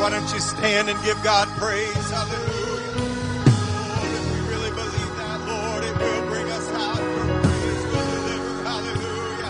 Why don't you stand and give God praise? Hallelujah. Lord, if we really believe that, Lord, it will bring us out. Your praise will deliver. Hallelujah.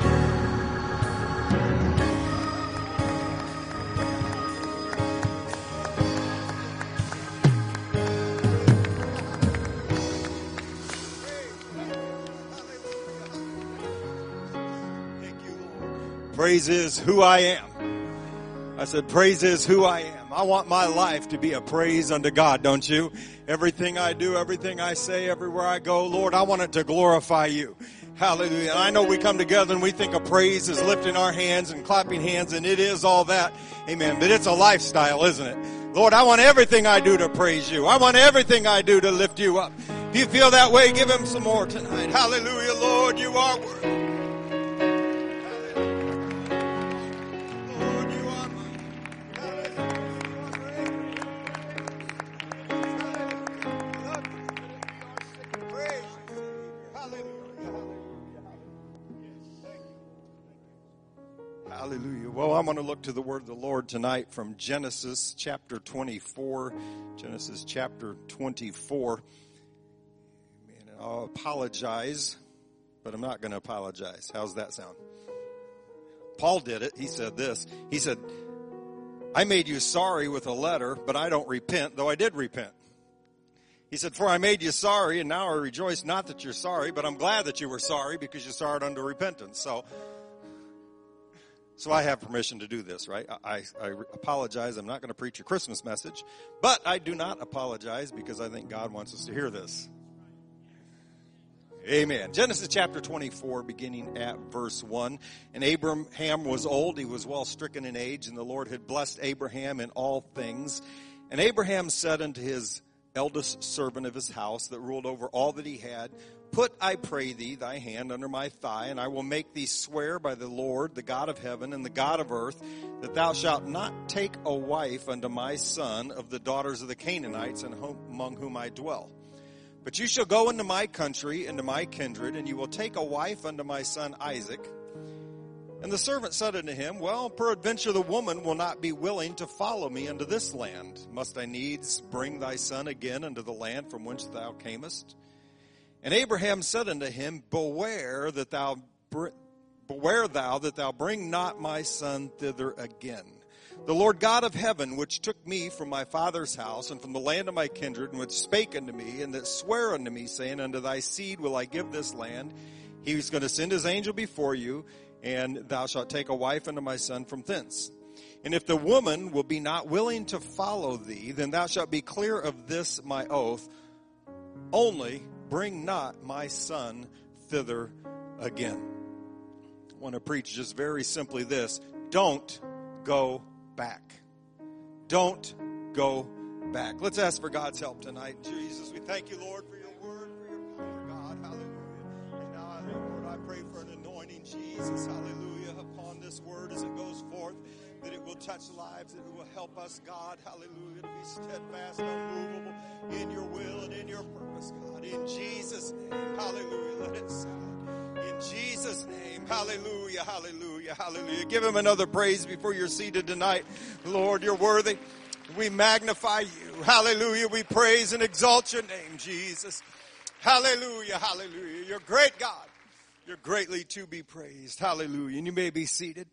Hallelujah. Thank you, Lord. Praise is who I am. I said, praise is who I am. I want my life to be a praise unto God, don't you? Everything I do, everything I say, everywhere I go, Lord, I want it to glorify you. Hallelujah. And I know we come together and we think of praise is lifting our hands and clapping hands, and it is all that. Amen. But it's a lifestyle, isn't it? Lord, I want everything I do to praise you. I want everything I do to lift you up. If you feel that way, give him some more tonight. Hallelujah, Lord, you are worthy. Hallelujah. Well, I'm going to look to the word of the Lord tonight from Genesis chapter 24. Genesis chapter 24. And I'll apologize, but I'm not going to apologize. How's that sound? Paul did it. He said this. He said, I made you sorry with a letter, but I don't repent, though I did repent. He said, for I made you sorry, and now I rejoice not that you're sorry, but I'm glad that you were sorry because you saw it unto repentance. So I have permission to do this, right? I apologize. I'm not going to preach a Christmas message, but I do not apologize because I think God wants us to hear this. Amen. Genesis chapter 24, beginning at verse 1. And Abraham was old. He was well stricken in age, and the Lord had blessed Abraham in all things. And Abraham said unto his eldest servant of his house that ruled over all that he had, put, I pray thee, thy hand under my thigh, and I will make thee swear by the Lord, the God of heaven and the God of earth, that thou shalt not take a wife unto my son of the daughters of the Canaanites among whom I dwell. But you shall go into my country, into my kindred, and you will take a wife unto my son Isaac. And the servant said unto him, well, peradventure the woman will not be willing to follow me unto this land. Must I needs bring thy son again unto the land from whence thou camest? And Abraham said unto him, beware thou that thou bring not my son thither again. The Lord God of heaven, which took me from my father's house and from the land of my kindred, and which spake unto me, and that sware unto me, saying, unto thy seed will I give this land, he was going to send his angel before you, and thou shalt take a wife unto my son from thence. And if the woman will be not willing to follow thee, then thou shalt be clear of this my oath, only bring not my son thither again. I want to preach just very simply this. Don't go back. Don't go back. Let's ask for God's help tonight. Jesus, we thank you, Lord, for your word, for your power, God. Hallelujah. And now, Lord, I pray for an anointing, Jesus, hallelujah, upon this word as it goes forth, that it will touch lives, that it will help us, God, hallelujah, to be steadfast, unmovable in your will and in your purpose, God. In Jesus' name, hallelujah, let it sound. In Jesus' name, hallelujah, hallelujah, hallelujah. Give him another praise before you're seated tonight. Lord, you're worthy. We magnify you. Hallelujah. We praise and exalt your name, Jesus. Hallelujah, hallelujah. You're great, God. You're greatly to be praised. Hallelujah. And you may be seated.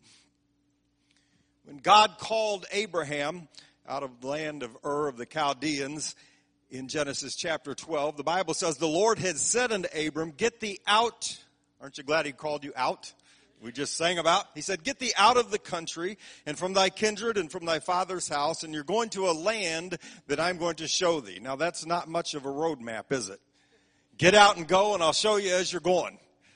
When God called Abraham out of the land of Ur of the Chaldeans in Genesis chapter 12, the Bible says the Lord had said unto Abram, get thee out. Aren't you glad he called you out? We just sang about. He said, get thee out of the country and from thy kindred and from thy father's house, and you're going to a land that I'm going to show thee. Now that's not much of a roadmap, is it? Get out and go, and I'll show you as you're going.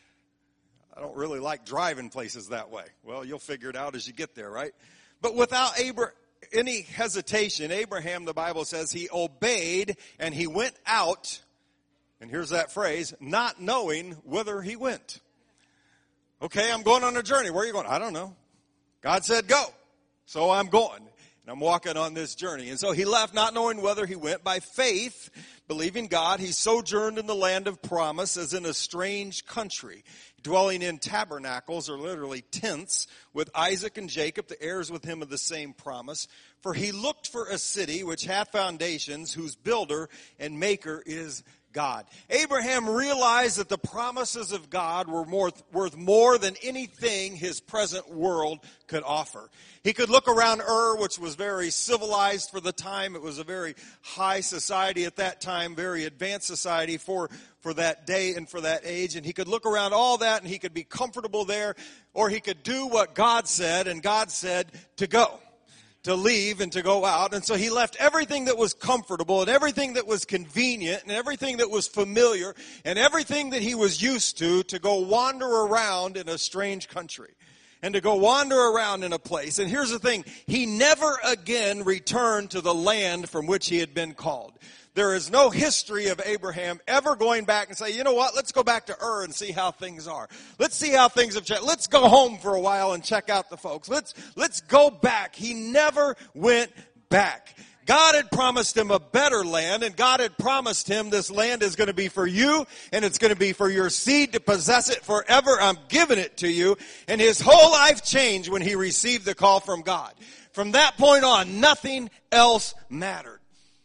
I don't really like driving places that way. Well, you'll figure it out as you get there, right? But without any hesitation, Abraham, the Bible says, he obeyed and he went out. And here's that phrase, not knowing whither he went. Okay, I'm going on a journey. Where are you going? I don't know. God said go. So I'm going. And I'm walking on this journey. And so he left not knowing whither he went. By faith, believing God, he sojourned in the land of promise as in a strange country, dwelling in tabernacles, or literally tents, with Isaac and Jacob, the heirs with him of the same promise. For he looked for a city which hath foundations, whose builder and maker is God. Abraham realized that the promises of God were worth more than anything his present world could offer. He could look around Ur, which was very civilized for the time. It was a very high society at that time, very advanced society for that day and for that age. And he could look around all that and he could be comfortable there, or he could do what God said, and God said to go, to leave and to go out. And so he left everything that was comfortable and everything that was convenient and everything that was familiar and everything that he was used to go wander around in a strange country and to go wander around in a place. And here's the thing, he never again returned to the land from which he had been called. There is no history of Abraham ever going back and say, you know what, let's go back to Ur and see how things are. Let's see how things have changed. Let's go home for a while and check out the folks. Let's go back. He never went back. God had promised him a better land, and God had promised him this land is going to be for you, and it's going to be for your seed to possess it forever. I'm giving it to you. And his whole life changed when he received the call from God. From that point on, nothing else mattered.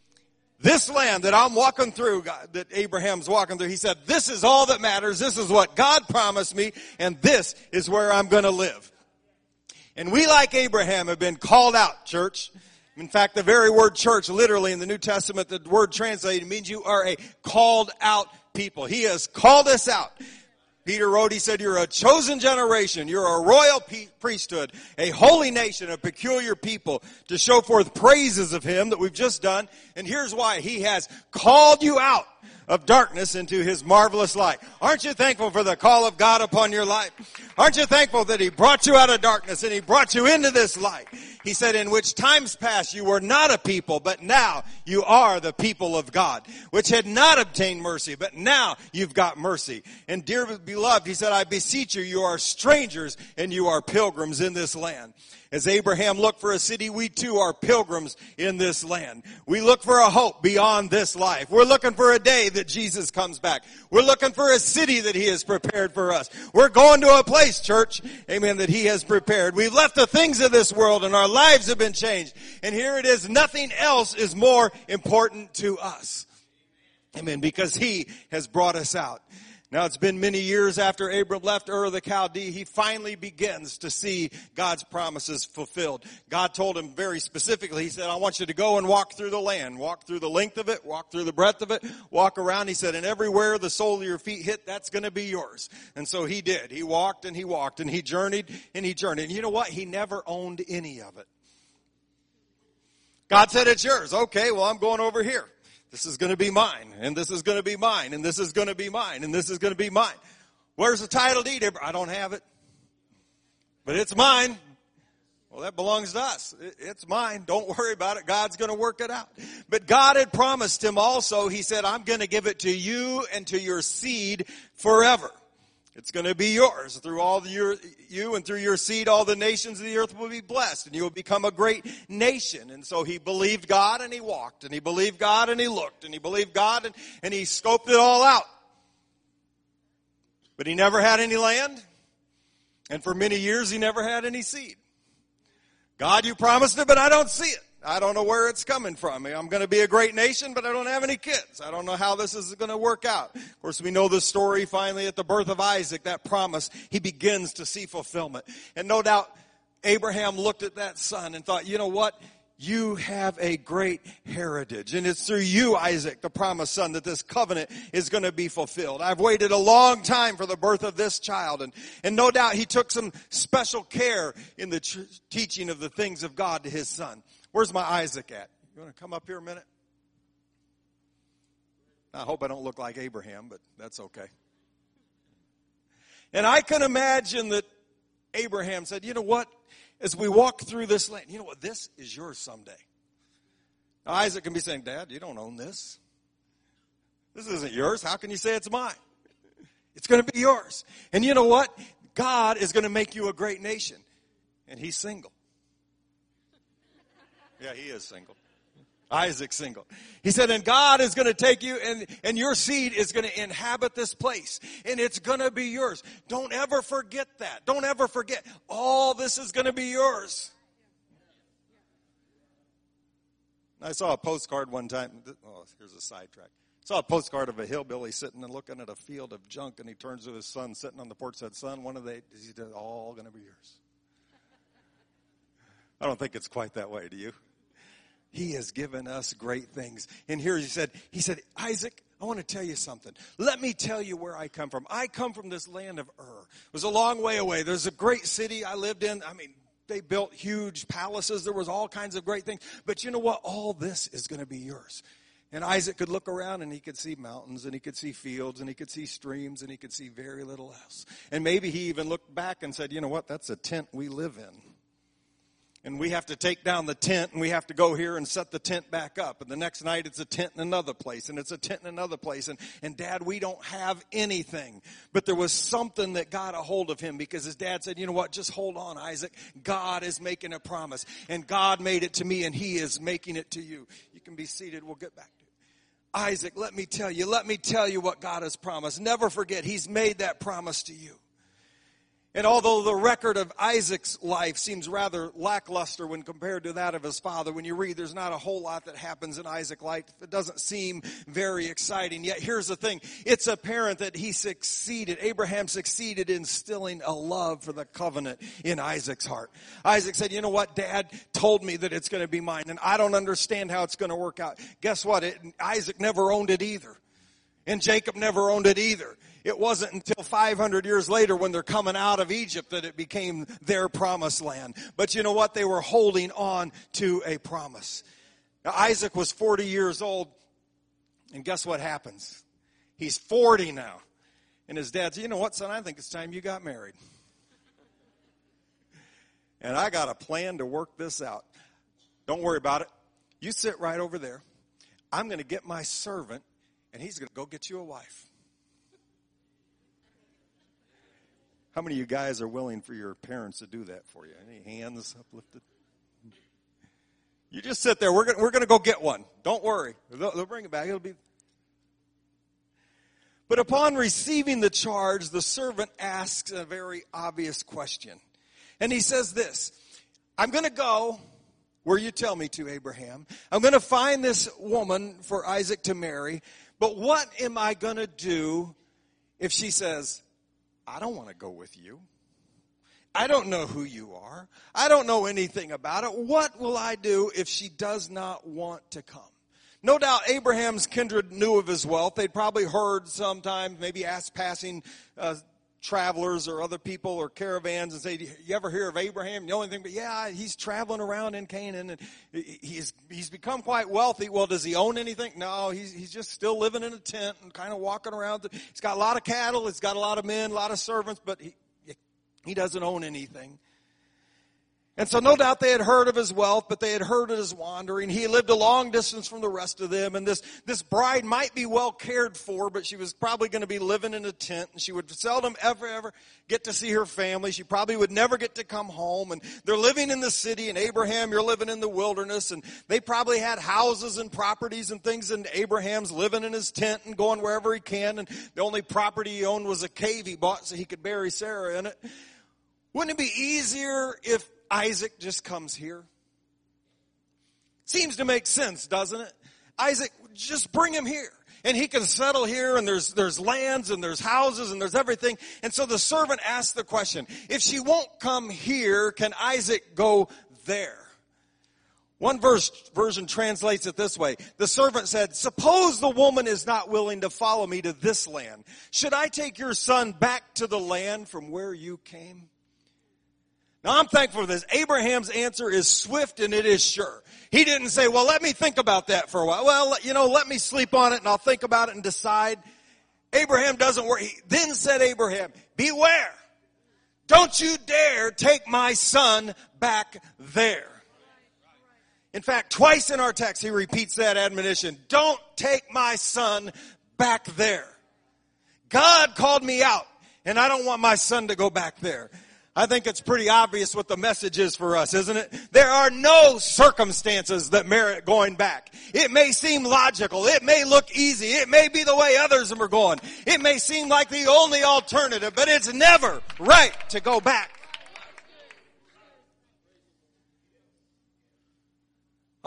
This land that I'm walking through, that Abraham's walking through, he said, this is all that matters. This is what God promised me, and this is where I'm going to live. And we, like Abraham, have been called out, church. In fact, the very word church, literally in the New Testament, the word translated means you are a called out people. He has called us out. Peter wrote, he said, you're a chosen generation, you're a royal priesthood, a holy nation, a peculiar people, to show forth praises of him that we've just done. And here's why. He has called you out of darkness into his marvelous light. Aren't you thankful for the call of God upon your life? Aren't you thankful that he brought you out of darkness and he brought you into this light? He said, in which times past you were not a people, but now you are the people of God, which had not obtained mercy, but now you've got mercy. And dear beloved, he said, I beseech you, you are strangers and you are pilgrims in this land. As Abraham looked for a city, we too are pilgrims in this land. We look for a hope beyond this life. We're looking for a day that Jesus comes back. We're looking for a city that he has prepared for us. We're going to a place, church, amen, that he has prepared. We've left the things of this world and our lives have been changed. And here it is, nothing else is more important to us. Amen, because he has brought us out. Now, it's been many years after Abram left Ur of the Chaldee, he finally begins to see God's promises fulfilled. God told him very specifically, he said, I want you to go and walk through the land, walk through the length of it, walk through the breadth of it, walk around. He said, and everywhere the sole of your feet hit, that's going to be yours. And so he did. He walked and he walked and he journeyed and he journeyed. And you know what? He never owned any of it. God said, it's yours. Okay, well, I'm going over here. This is going to be mine, and this is going to be mine, and this is going to be mine, and this is going to be mine. Where's the title deed? I don't have it. But it's mine. Well, that belongs to us. It's mine. Don't worry about it. God's going to work it out. But God had promised him also, he said, I'm going to give it to you and to your seed forever. It's going to be yours. Through all you and through your seed, all the nations of the earth will be blessed, and you will become a great nation. And so he believed God, and he walked, and he believed God, and he looked, and he believed God, and he scoped it all out. But he never had any land, and for many years he never had any seed. God, you promised it, but I don't see it. I don't know where it's coming from. I'm going to be a great nation, but I don't have any kids. I don't know how this is going to work out. Of course, we know the story finally at the birth of Isaac, that promise, he begins to see fulfillment. And no doubt, Abraham looked at that son and thought, you know what? You have a great heritage. And it's through you, Isaac, the promised son, that this covenant is going to be fulfilled. I've waited a long time for the birth of this child. And no doubt he took some special care in the teaching of the things of God to his son. Where's my Isaac at? You want to come up here a minute? I hope I don't look like Abraham, but that's okay. And I can imagine that Abraham said, you know what? As we walk through this land, you know what? This is yours someday. Now, Isaac can be saying, Dad, you don't own this. This isn't yours. How can you say it's mine? It's going to be yours. And you know what? God is going to make you a great nation. And he's single. Yeah, he is single. Isaac's single. He said, and God is going to take you and your seed is going to inhabit this place. And it's going to be yours. Don't ever forget that. Don't ever forget. All this is going to be yours. I saw a postcard one time. Oh, here's a sidetrack. I saw a postcard of a hillbilly sitting and looking at a field of junk, and he turns to his son sitting on the porch and said, "Son, one of these is all going to be yours." I don't think it's quite that way, do you? He has given us great things. And here he said, "Isaac, I want to tell you something. Let me tell you where I come from. I come from this land of Ur. It was a long way away. There's a great city I lived in. I mean, they built huge palaces. There was all kinds of great things. But you know what? All this is going to be yours." And Isaac could look around and he could see mountains and he could see fields and he could see streams and he could see very little else. And maybe he even looked back and said, "You know what? That's a tent we live in. And we have to take down the tent, and we have to go here and set the tent back up. And the next night it's a tent in another place, and it's a tent in another place. And Dad, we don't have anything." But there was something that got a hold of him, because his dad said, "You know what, just hold on, Isaac. God is making a promise. And God made it to me, and he is making it to you." You can be seated. We'll get back to it. "Isaac, let me tell you what God has promised. Never forget, he's made that promise to you." And although the record of Isaac's life seems rather lackluster when compared to that of his father, when you read, there's not a whole lot that happens in Isaac's life. It doesn't seem very exciting. Yet here's the thing. It's apparent that Abraham succeeded in instilling a love for the covenant in Isaac's heart. Isaac said, "You know what? Dad told me that it's going to be mine, and I don't understand how it's going to work out." Guess what? Isaac never owned it either. And Jacob never owned it either. It wasn't until 500 years later, when they're coming out of Egypt, that it became their promised land. But you know what? They were holding on to a promise. Now, Isaac was 40 years old, and guess what happens? He's 40 now. And his dad said, "You know what, son? I think it's time you got married. And I got a plan to work this out. Don't worry about it. You sit right over there. I'm going to get my servant, and he's going to go get you a wife." How many of you guys are willing for your parents to do that for you? Any hands uplifted? You just sit there. We're going to go get one. Don't worry. They'll bring it back. It'll be. But upon receiving the charge, the servant asks a very obvious question. And he says this: "I'm going to go where you tell me to, Abraham. I'm going to find this woman for Isaac to marry. But what am I going to do if she says, 'I don't want to go with you. I don't know who you are. I don't know anything about it. What will I do if she does not want to come?'" No doubt Abraham's kindred knew of his wealth. They'd probably heard sometimes, maybe asked passing travelers or other people or caravans and say, "You ever hear of Abraham?" The only thing, but yeah, he's traveling around in Canaan, and he's become quite wealthy. Well, does he own anything? No, he's just still living in a tent and kind of walking around. He's got a lot of cattle, he's got a lot of men, a lot of servants, but he doesn't own anything. And so no doubt they had heard of his wealth, but they had heard of his wandering. He lived a long distance from the rest of them. And this bride might be well cared for, but she was probably going to be living in a tent. And she would seldom ever get to see her family. She probably would never get to come home. And they're living in the city. And Abraham, you're living in the wilderness. And they probably had houses and properties and things. And Abraham's living in his tent and going wherever he can. And the only property he owned was a cave he bought so he could bury Sarah in it. Wouldn't it be easier if Isaac just comes here? Seems to make sense, doesn't it? Isaac, just bring him here. And he can settle here, and there's lands, and there's houses, and there's everything. And so the servant asks the question, if she won't come here, can Isaac go there? One version translates it this way. The servant said, "Suppose the woman is not willing to follow me to this land. Should I take your son back to the land from where you came?" Now, I'm thankful for this. Abraham's answer is swift and it is sure. He didn't say, "Well, let me think about that for a while. Well, let me sleep on it and I'll think about it and decide." Abraham doesn't worry. Then said Abraham, "Beware. Don't you dare take my son back there." In fact, twice in our text, he repeats that admonition. Don't take my son back there. God called me out, and I don't want my son to go back there. I think it's pretty obvious what the message is for us, isn't it? There are no circumstances that merit going back. It may seem logical. It may look easy. It may be the way others are going. It may seem like the only alternative, but it's never right to go back. I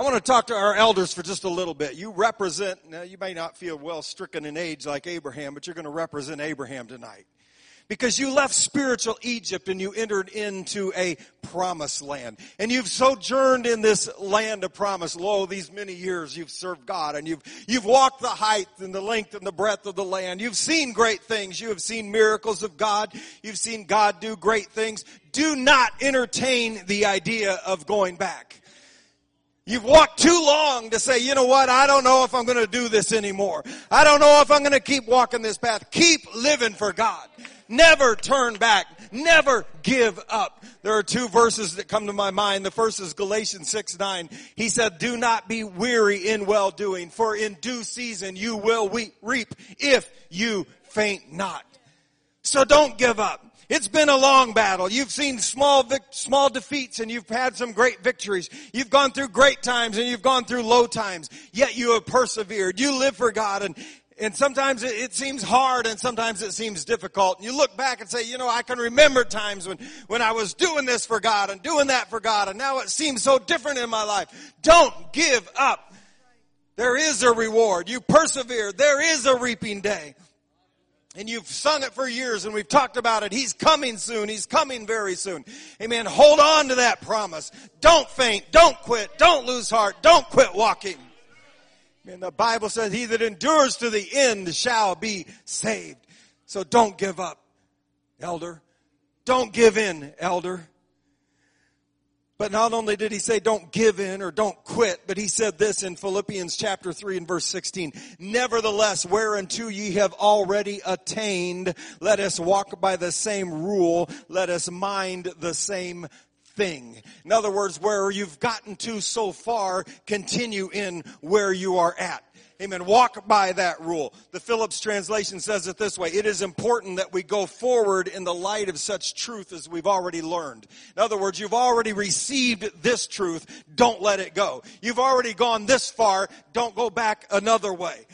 I want to talk to our elders for just a little bit. You represent, now you may not feel well stricken in age like Abraham, but you're going to represent Abraham tonight. Because you left spiritual Egypt and you entered into a promised land. And you've sojourned in this land of promise. Lo, these many years you've served God and you've walked the height and the length and the breadth of the land. You've seen great things. You have seen miracles of God. You've seen God do great things. Do not entertain the idea of going back. You've walked too long to say, you know what, I don't know if I'm going to do this anymore. I don't know if I'm going to keep walking this path. Keep living for God. Never turn back. Never give up. There are two verses that come to my mind. The first is Galatians 6:9. He said, do not be weary in well-doing, for in due season you will reap if you faint not. So don't give up. It's been a long battle. You've seen small defeats and you've had some great victories. You've gone through great times and you've gone through low times. Yet you have persevered. You live for God and sometimes it seems hard and sometimes it seems difficult. And you look back and say, you know, I can remember times when I was doing this for God and doing that for God and now it seems so different in my life. Don't give up. There is a reward. You persevere. There is a reaping day. And you've sung it for years and we've talked about it. He's coming soon. He's coming very soon. Amen. Hold on to that promise. Don't faint. Don't quit. Don't lose heart. Don't quit walking. And the Bible says he that endures to the end shall be saved. So don't give up, elder. Don't give in, elder. But not only did he say don't give in or don't quit, but he said this in Philippians chapter 3 and verse 16. Nevertheless, whereunto ye have already attained, let us walk by the same rule, let us mind the same thing. In other words, where you've gotten to so far, continue in where you are at. Amen. Walk by that rule. The Phillips translation says it this way. It is important that we go forward in the light of such truth as we've already learned. In other words, you've already received this truth. Don't let it go. You've already gone this far. Don't go back another way.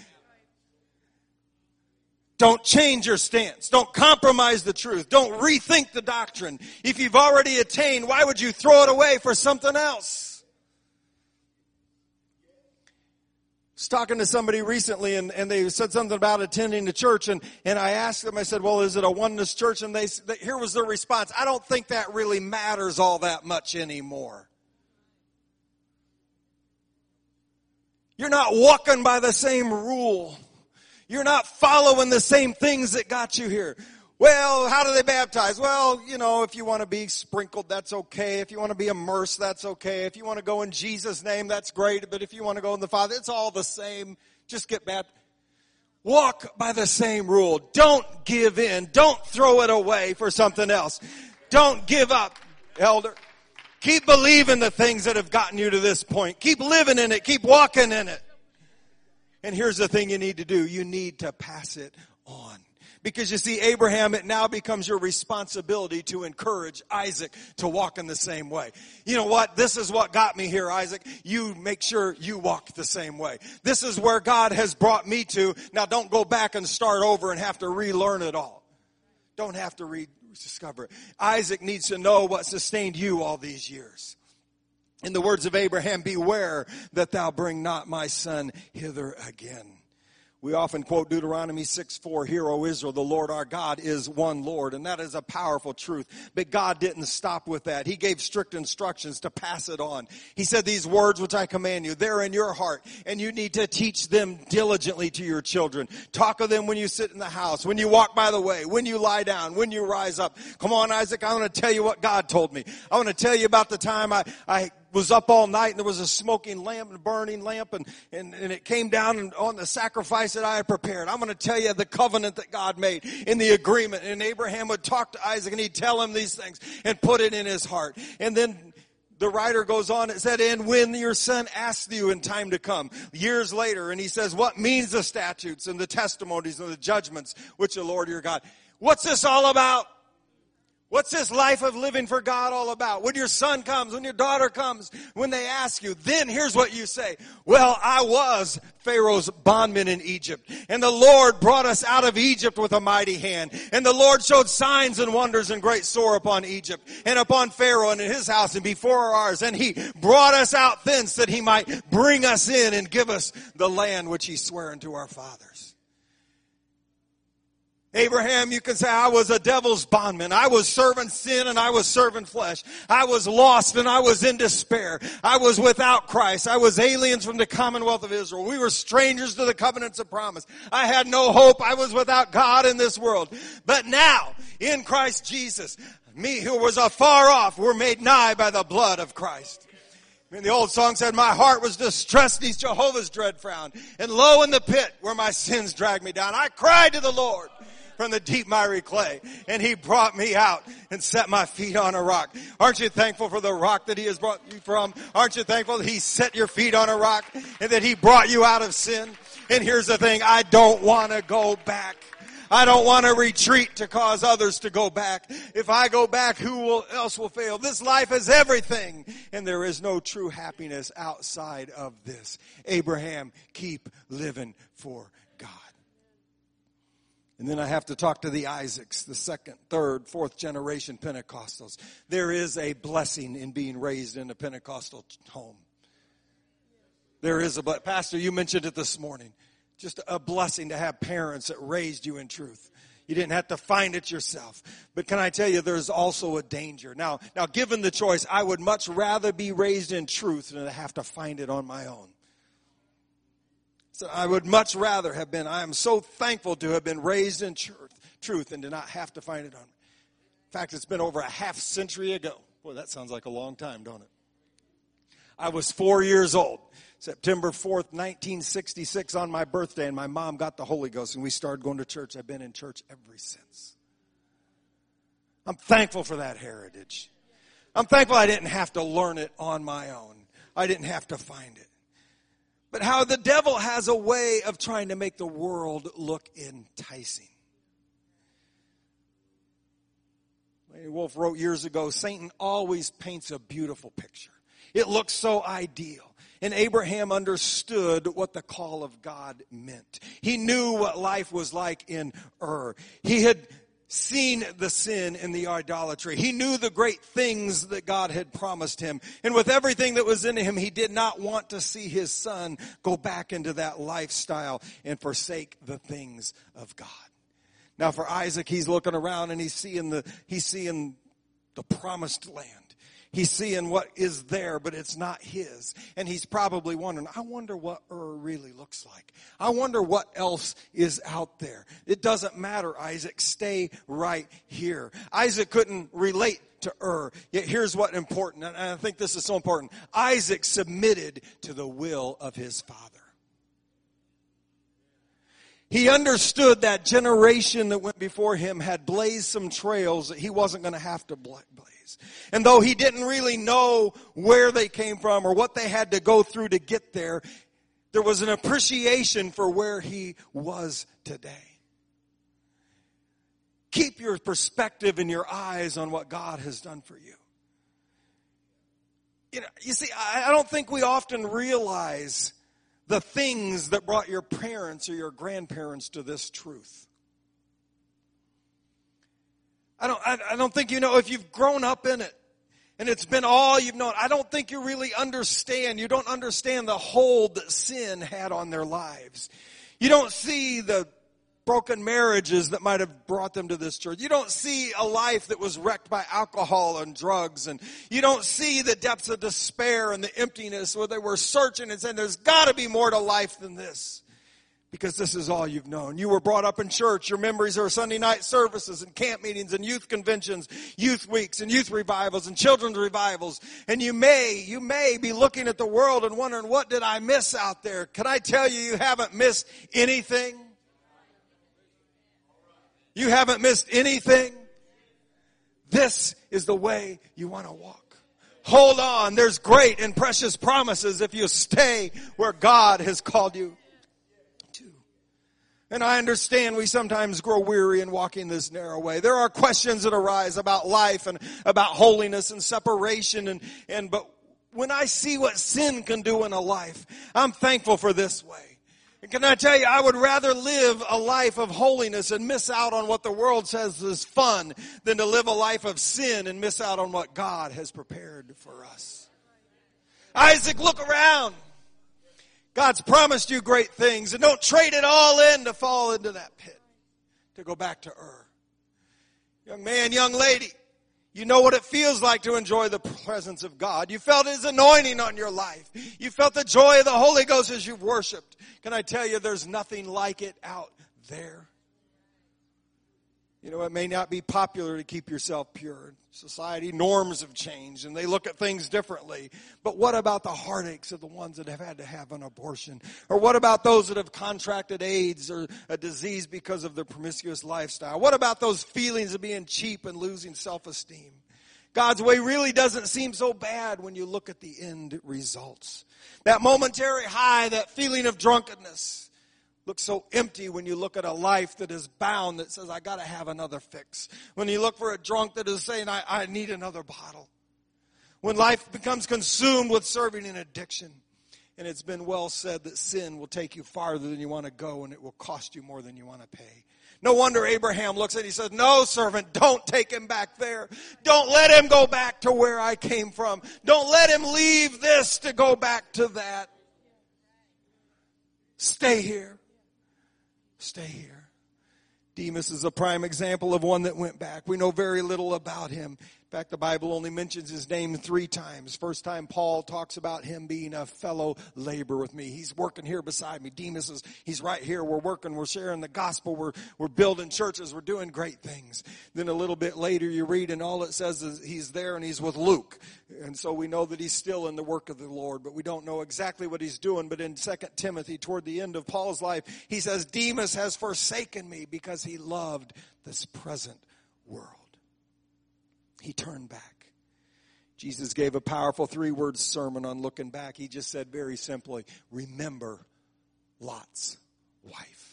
Don't change your stance. Don't compromise the truth. Don't rethink the doctrine. If you've already attained, why would you throw it away for something else? I was talking to somebody recently and they said something about attending the church and I asked them, I said, well, is it a oneness church? And here was their response. I don't think that really matters all that much anymore. You're not walking by the same rule. You're not following the same things that got you here. Well, how do they baptize? Well, you know, if you want to be sprinkled, that's okay. If you want to be immersed, that's okay. If you want to go in Jesus' name, that's great. But if you want to go in the Father, it's all the same. Just get baptized. Walk by the same rule. Don't give in. Don't throw it away for something else. Don't give up, elder. Keep believing the things that have gotten you to this point. Keep living in it. Keep walking in it. And here's the thing you need to do. You need to pass it on. Because you see, Abraham, it now becomes your responsibility to encourage Isaac to walk in the same way. You know what? This is what got me here, Isaac. You make sure you walk the same way. This is where God has brought me to. Now don't go back and start over and have to relearn it all. Don't have to rediscover it. Isaac needs to know what sustained you all these years. In the words of Abraham, beware that thou bring not my son hither again. We often quote Deuteronomy 6:4, Hear, O Israel, the Lord our God is one Lord. And that is a powerful truth. But God didn't stop with that. He gave strict instructions to pass it on. He said, these words which I command you, they're in your heart. And you need to teach them diligently to your children. Talk of them when you sit in the house, when you walk by the way, when you lie down, when you rise up. Come on, Isaac, I want to tell you what God told me. I want to tell you about the time I was up all night and there was a smoking lamp and burning lamp and it came down on the sacrifice that I had prepared. I'm going to tell you the covenant that God made in the agreement. And Abraham would talk to Isaac and he'd tell him these things and put it in his heart. And then the writer goes on, it said, and when your son asks you in time to come, years later, and he says, what means the statutes and the testimonies and the judgments which the Lord your God. What's this all about? What's this life of living for God all about? When your son comes, when your daughter comes, when they ask you, then here's what you say. Well, I was Pharaoh's bondman in Egypt, and the Lord brought us out of Egypt with a mighty hand, and the Lord showed signs and wonders and great sore upon Egypt, and upon Pharaoh and in his house and before ours, and he brought us out thence that he might bring us in and give us the land which he sware unto our fathers. Abraham, you can say, I was a devil's bondman. I was serving sin and I was serving flesh. I was lost and I was in despair. I was without Christ. I was aliens from the commonwealth of Israel. We were strangers to the covenants of promise. I had no hope. I was without God in this world. But now, in Christ Jesus, me who was afar off were made nigh by the blood of Christ. And the old song said, my heart was distressed, neath Jehovah's dread frown. And lo, in the pit where my sins dragged me down, I cried to the Lord from the deep miry clay, and he brought me out and set my feet on a rock. Aren't you thankful for the rock that he has brought you from? Aren't you thankful that he set your feet on a rock and that he brought you out of sin? And here's the thing, I don't want to go back. I don't want to retreat to cause others to go back. If I go back, who else will fail? This life is everything, and there is no true happiness outside of this. Abraham, keep living for God. And then I have to talk to the Isaacs, the second, third, fourth generation Pentecostals. There is a blessing in being raised in a Pentecostal home. There is Pastor, you mentioned it this morning. Just a blessing to have parents that raised you in truth. You didn't have to find it yourself. But can I tell you, there's also a danger. Now, given the choice, I would much rather be raised in truth than to have to find it on my own. So I would much rather have been, I am so thankful to have been raised in truth and to not have to find it on me. In fact, it's been over a half century ago. Boy, that sounds like a long time, don't it? I was 4 years old. September 4th, 1966, on my birthday, and my mom got the Holy Ghost, and we started going to church. I've been in church ever since. I'm thankful for that heritage. I'm thankful I didn't have to learn it on my own. I didn't have to find it. But how the devil has a way of trying to make the world look enticing. Lady Wolf wrote years ago, Satan always paints a beautiful picture. It looks so ideal. And Abraham understood what the call of God meant. He knew what life was like in Ur. He had seen the sin and the idolatry. He knew the great things that God had promised him. And with everything that was in him, he did not want to see his son go back into that lifestyle and forsake the things of God. Now for Isaac, he's looking around and he's seeing the promised land. He's seeing what is there, but it's not his. And he's probably wondering, I wonder what Ur really looks like. I wonder what else is out there. It doesn't matter, Isaac. Stay right here. Isaac couldn't relate to Ur. Yet here's what's important, and I think this is so important. Isaac submitted to the will of his father. He understood that generation that went before him had blazed some trails that he wasn't going to have to blaze. And though he didn't really know where they came from or what they had to go through to get there, there was an appreciation for where he was today. Keep your perspective and your eyes on what God has done for you. You see, I don't think we often realize the things that brought your parents or your grandparents to this truth. I don't think you know, if you've grown up in it and it's been all you've known, I don't think you really understand. You don't understand the hold that sin had on their lives. You don't see the broken marriages that might have brought them to this church. You don't see a life that was wrecked by alcohol and drugs. And you don't see the depths of despair and the emptiness where they were searching and saying, there's got to be more to life than this. Because this is all you've known. You were brought up in church. Your memories are Sunday night services and camp meetings and youth conventions, youth weeks and youth revivals and children's revivals. And you may be looking at the world and wondering, what did I miss out there? Can I tell you, you haven't missed anything? You haven't missed anything. This is the way you want to walk. Hold on. There's great and precious promises if you stay where God has called you. And I understand we sometimes grow weary in walking this narrow way. There are questions that arise about life and about holiness and separation but when I see what sin can do in a life, I'm thankful for this way. And can I tell you, I would rather live a life of holiness and miss out on what the world says is fun than to live a life of sin and miss out on what God has prepared for us. Isaac, look around. God's promised you great things, and don't trade it all in to fall into that pit, to go back to Ur. Young man, young lady, you know what it feels like to enjoy the presence of God. You felt His anointing on your life. You felt the joy of the Holy Ghost as you've worshiped. Can I tell you, there's nothing like it out there. You know, it may not be popular to keep yourself pure. Society norms have changed and they look at things differently. But what about the heartaches of the ones that have had to have an abortion? Or what about those that have contracted AIDS or a disease because of their promiscuous lifestyle? What about those feelings of being cheap and losing self-esteem? God's way really doesn't seem so bad when you look at the end results. That momentary high, that feeling of drunkenness, looks so empty when you look at a life that is bound, that says, I got to have another fix. When you look for a drunk that is saying, I need another bottle. When life becomes consumed with serving an addiction. And it's been well said that sin will take you farther than you want to go, and it will cost you more than you want to pay. No wonder Abraham looks at it, he says, no, servant, don't take him back there. Don't let him go back to where I came from. Don't let him leave this to go back to that. Stay here. Stay here. Demas is a prime example of one that went back. We know very little about him. In fact, the Bible only mentions his name 3 times. First time Paul talks about him being a fellow laborer with me. He's working here beside me. Demas he's right here. We're working. We're sharing the gospel. We're building churches. We're doing great things. Then a little bit later you read and all it says is he's there and he's with Luke. And so we know that he's still in the work of the Lord, but we don't know exactly what he's doing. But in 2 Timothy, toward the end of Paul's life, he says, Demas has forsaken me because he loved this present world. He turned back. Jesus gave a powerful 3-word sermon on looking back. He just said very simply, remember Lot's wife.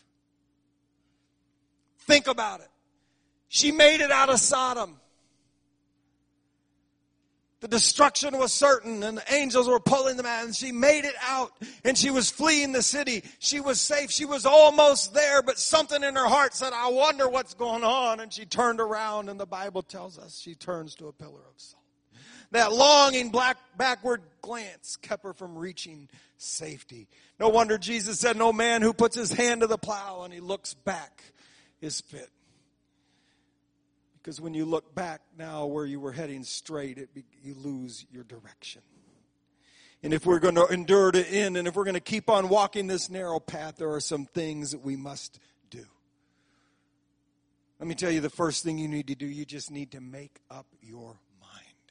Think about it. She made it out of Sodom. The destruction was certain and the angels were pulling them out and she made it out and she was fleeing the city. She was safe. She was almost there, but something in her heart said, I wonder what's going on. And she turned around and the Bible tells us she turns to a pillar of salt. That longing backward glance kept her from reaching safety. No wonder Jesus said, no man who puts his hand to the plow and he looks back is fit. Because when you look back now where you were heading straight, you lose your direction. And if we're going to endure to end, and if we're going to keep on walking this narrow path, there are some things that we must do. Let me tell you the first thing you need to do. You just need to make up your mind.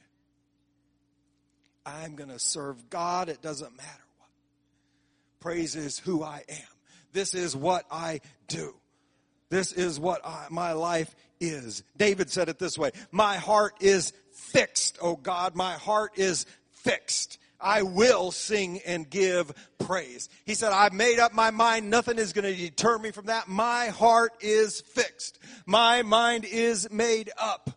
I'm going to serve God. It doesn't matter what. Praise is who I am. This is what I do. This is what my life is. David said it this way, my heart is fixed, O God, my heart is fixed. I will sing and give praise. He said, I've made up my mind. Nothing is going to deter me from that. My heart is fixed. My mind is made up.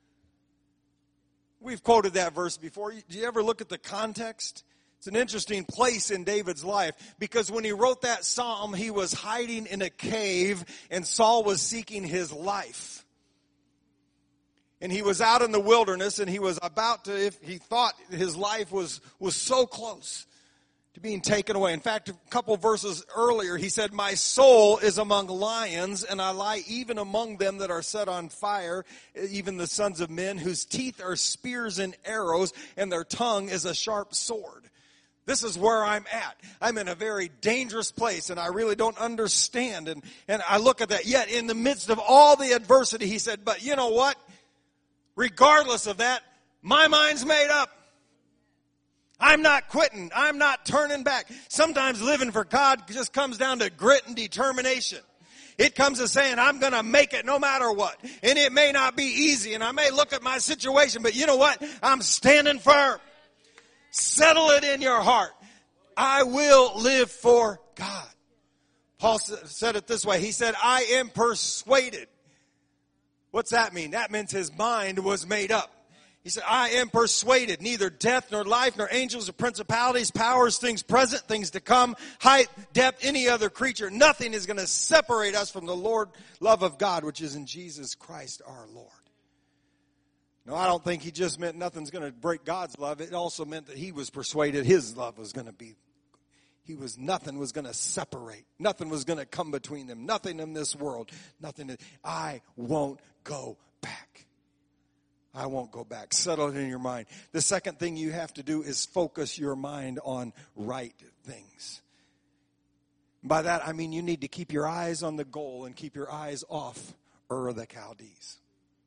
We've quoted that verse before. Do you ever look at the context? It's an interesting place in David's life because when he wrote that psalm, he was hiding in a cave and Saul was seeking his life. And he was out in the wilderness and he was about to, if he thought his life was so close to being taken away. In fact, a couple verses earlier, he said, my soul is among lions and I lie even among them that are set on fire, even the sons of men whose teeth are spears and arrows and their tongue is a sharp sword. This is where I'm at. I'm in a very dangerous place and I really don't understand. And I look at that. Yet in the midst of all the adversity, he said, but you know what? Regardless of that, my mind's made up. I'm not quitting. I'm not turning back. Sometimes living for God just comes down to grit and determination. It comes to saying, I'm going to make it no matter what. And it may not be easy and I may look at my situation, but you know what? I'm standing firm. Settle it in your heart. I will live for God. Paul said it this way. He said, I am persuaded. What's that mean? That means his mind was made up. He said, I am persuaded, neither death nor life, nor angels or principalities, powers, things present, things to come, height, depth, any other creature. Nothing is going to separate us from the love of God, which is in Jesus Christ our Lord. No, I don't think he just meant nothing's going to break God's love. It also meant that he was persuaded his love was going to be. Nothing was going to separate. Nothing was going to come between them. Nothing in this world. I won't go back. I won't go back. Settle it in your mind. The second thing you have to do is focus your mind on right things. By that, I mean you need to keep your eyes on the goal and keep your eyes off Ur of the Chaldees.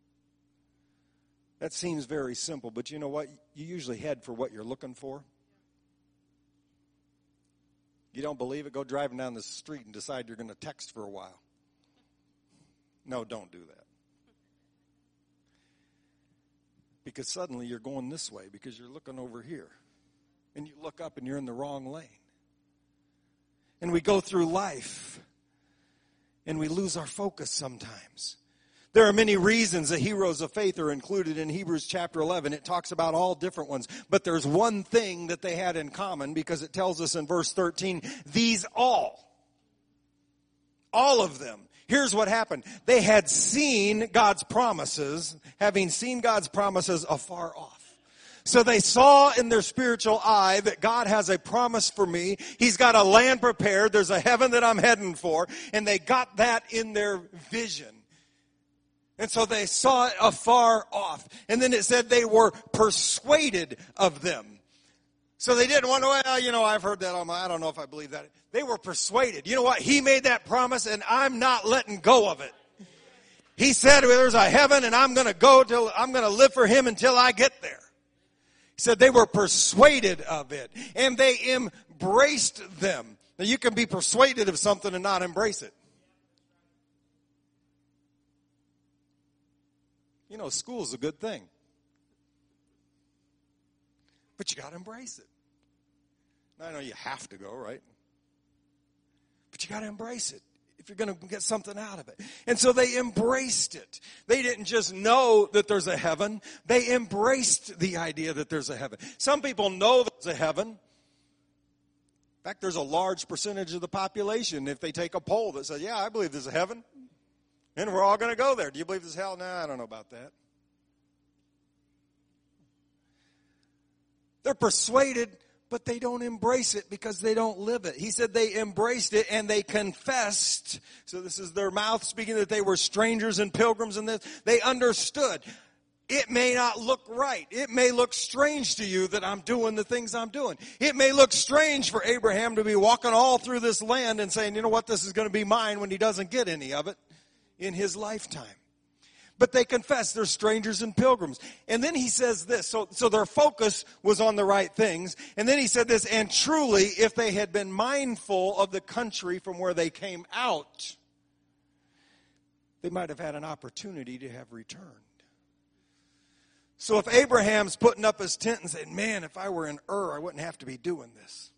That seems very simple, but you know what? You usually head for what you're looking for. You don't believe it? Go driving down the street and decide you're going to text for a while. No, don't do that. Because suddenly you're going this way because you're looking over here. And you look up and you're in the wrong lane. And we go through life and we lose our focus sometimes. There are many reasons that heroes of faith are included in Hebrews chapter 11. It talks about all different ones. But there's one thing that they had in common because it tells us in verse 13, these all of them. Here's what happened. They had seen God's promises, having seen God's promises afar off. So they saw in their spiritual eye that God has a promise for me. He's got a land prepared. There's a heaven that I'm heading for. And they got that in their vision. And so they saw it afar off. And then it said they were persuaded of them. So they didn't want to, well, I've heard that I don't know if I believe that. They were persuaded. You know what? He made that promise and I'm not letting go of it. He said there's a heaven and I'm going to live for him until I get there. He said they were persuaded of it and they embraced them. Now you can be persuaded of something and not embrace it. School's a good thing. But you got to embrace it. I know you have to go, right? But you got to embrace it if you're going to get something out of it. And so they embraced it. They didn't just know that there's a heaven. They embraced the idea that there's a heaven. Some people know there's a heaven. In fact, there's a large percentage of the population, if they take a poll, that says, yeah, I believe there's a heaven. And we're all going to go there. Do you believe there's hell? No, I don't know about that. They're persuaded, but they don't embrace it because they don't live it. He said they embraced it and they confessed. So this is their mouth speaking that they were strangers and pilgrims in this. They understood. It may not look right. It may look strange to you that I'm doing the things I'm doing. It may look strange for Abraham to be walking all through this land and saying, you know what, this is going to be mine when he doesn't get any of it in his lifetime. But they confess they're strangers and pilgrims. And then he says this, so their focus was on the right things. And then he said this, and truly, if they had been mindful of the country from where they came out, they might have had an opportunity to have returned. So if Abraham's putting up his tent and saying, man, if I were in Ur, I wouldn't have to be doing this.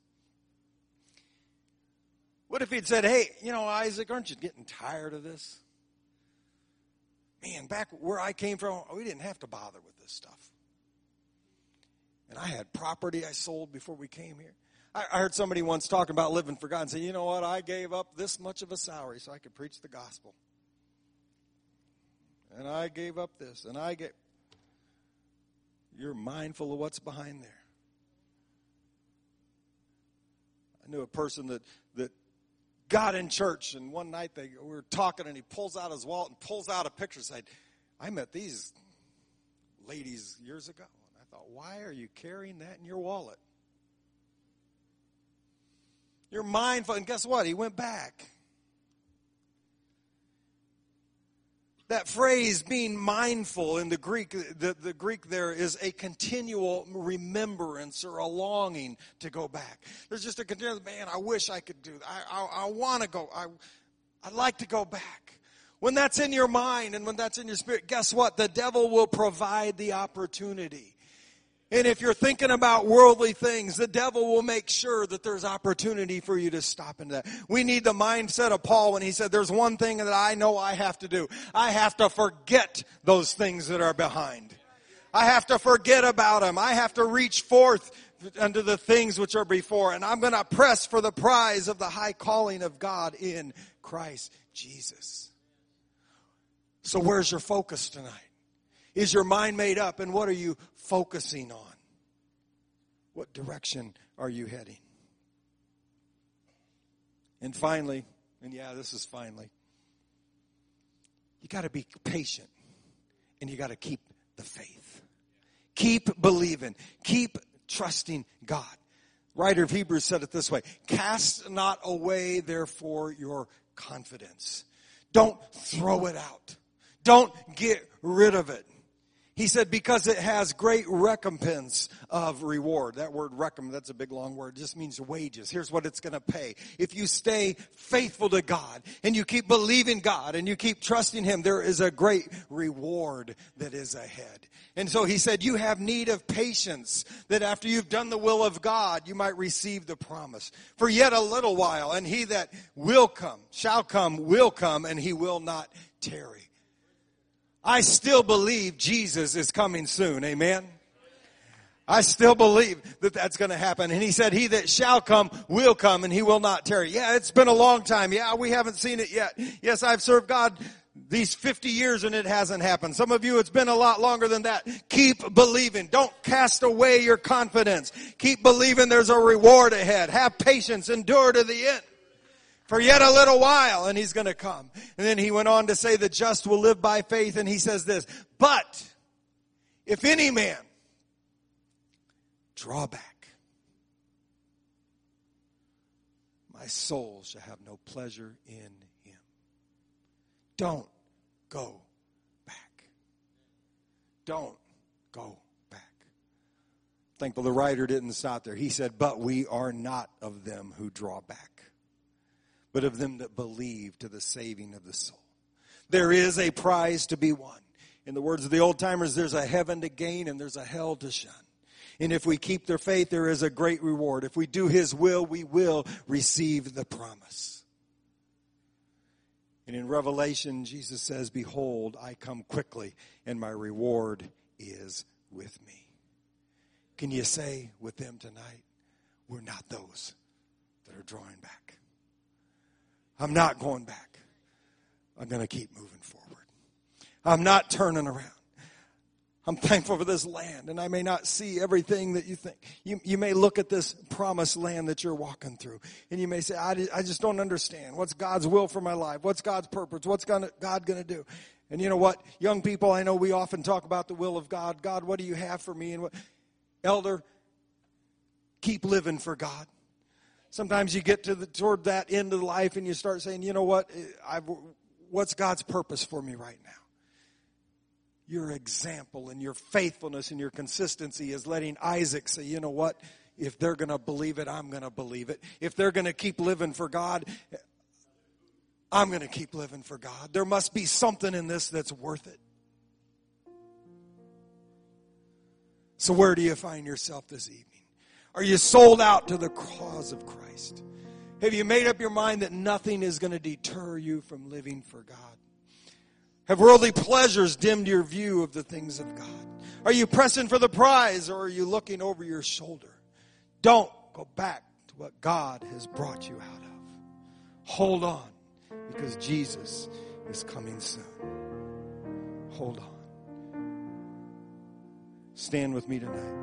What if he'd said, hey, Isaac, aren't you getting tired of this? Man, back where I came from, we didn't have to bother with this stuff. And I had property I sold before we came here. I heard somebody once talking about living for God and say, you know what, I gave up this much of a salary so I could preach the gospel. And I gave up this, and You're mindful of what's behind there. I knew a person that got in church, and one night we were talking, and he pulls out his wallet and pulls out a picture and said, I met these ladies years ago. And I thought, why are you carrying that in your wallet? You're mindful, and guess what? He went back. That phrase, being mindful, in the Greek, the Greek there is a continual remembrance or a longing to go back. There's just a continual, man, I wish I could do that. I want to go. I'd like to go back. When that's in your mind and when that's in your spirit, guess what? The devil will provide the opportunity. And if you're thinking about worldly things, the devil will make sure that there's opportunity for you to stop into that. We need the mindset of Paul when he said, there's one thing that I know I have to do. I have to forget those things that are behind. I have to forget about them. I have to reach forth unto the things which are before. And I'm going to press for the prize of the high calling of God in Christ Jesus. So where's your focus tonight? Is your mind made up, and what are you focusing on? What direction are you heading? And finally, this is finally, you got to be patient, and you got to keep the faith. Keep believing. Keep trusting God. Writer of Hebrews said it this way: cast not away, therefore, your confidence. Don't throw it out. Don't get rid of it. He said, because it has great recompense of reward. That word recompense, that's a big long word. It just means wages. Here's what it's going to pay. If you stay faithful to God and you keep believing God and you keep trusting Him, there is a great reward that is ahead. And so he said, you have need of patience, that after you've done the will of God, you might receive the promise. For yet a little while, and he that will come, and he will not tarry. I still believe Jesus is coming soon. Amen. I still believe that that's going to happen. And he said, he that shall come will come, and he will not tarry. Yeah, it's been a long time. Yeah, we haven't seen it yet. Yes, I've served God these 50 years and it hasn't happened. Some of you, it's been a lot longer than that. Keep believing. Don't cast away your confidence. Keep believing there's a reward ahead. Have patience. Endure to the end. For yet a little while, and he's going to come. And then he went on to say, the just will live by faith, and he says this: but if any man draw back, my soul shall have no pleasure in him. Don't go back. Don't go back. Thankful the writer didn't stop there. He said, but we are not of them who draw back, but of them that believe to the saving of the soul. There is a prize to be won. In the words of the old timers, there's a heaven to gain and there's a hell to shun. And if we keep their faith, there is a great reward. If we do His will, we will receive the promise. And in Revelation, Jesus says, behold, I come quickly, and my reward is with me. Can you say with them tonight, we're not those that are drawing back? I'm not going back. I'm going to keep moving forward. I'm not turning around. I'm thankful for this land, and I may not see everything that you think. You may look at this promised land that you're walking through, and you may say, I just don't understand. What's God's will for my life? What's God's purpose? What's God going to do? And you know what? Young people, I know we often talk about the will of God. God, what do you have for me? And what? Elder, keep living for God. Sometimes you get toward that end of life and you start saying, you know what, what's God's purpose for me right now? Your example and your faithfulness and your consistency is letting Isaac say, you know what, if they're going to believe it, I'm going to believe it. If they're going to keep living for God, I'm going to keep living for God. There must be something in this that's worth it. So where do you find yourself this evening? Are you sold out to the cause of Christ? Have you made up your mind that nothing is going to deter you from living for God? Have worldly pleasures dimmed your view of the things of God? Are you pressing for the prize, or are you looking over your shoulder? Don't go back to what God has brought you out of. Hold on, because Jesus is coming soon. Hold on. Stand with me tonight.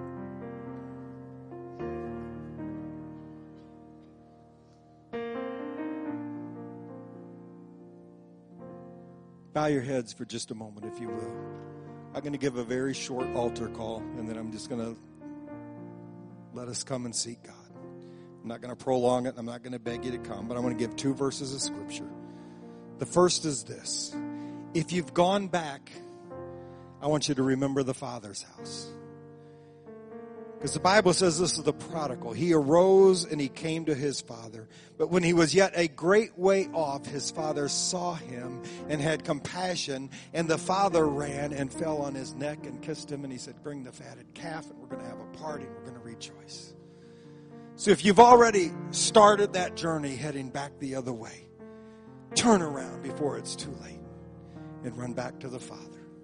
Bow your heads for just a moment, if you will. I'm going to give a very short altar call, and then I'm just going to let us come and seek God. I'm not going to prolong it. I'm not going to beg you to come, but I'm going to give 2 verses of Scripture. The first is this. If you've gone back, I want you to remember the Father's house. Because the Bible says this is the prodigal. He arose and he came to his father. But when he was yet a great way off, his father saw him and had compassion. And the father ran and fell on his neck and kissed him. And he said, bring the fatted calf and we're going to have a party and we're going to rejoice. So if you've already started that journey heading back the other way, turn around before it's too late and run back to the Father.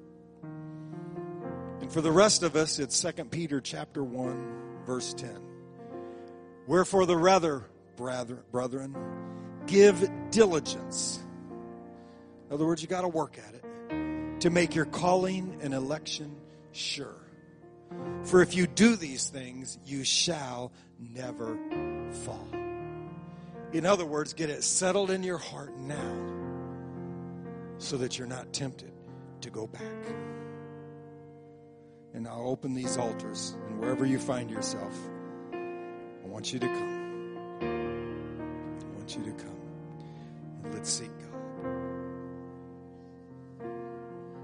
And for the rest of us, it's 2 Peter chapter 1, verse 10. Wherefore the rather, brethren, give diligence. In other words, you got to work at it to make your calling and election sure. For if you do these things, you shall never fall. In other words, get it settled in your heart now so that you're not tempted to go back. And I'll open these altars, and wherever you find yourself, I want you to come. I want you to come. And let's seek God.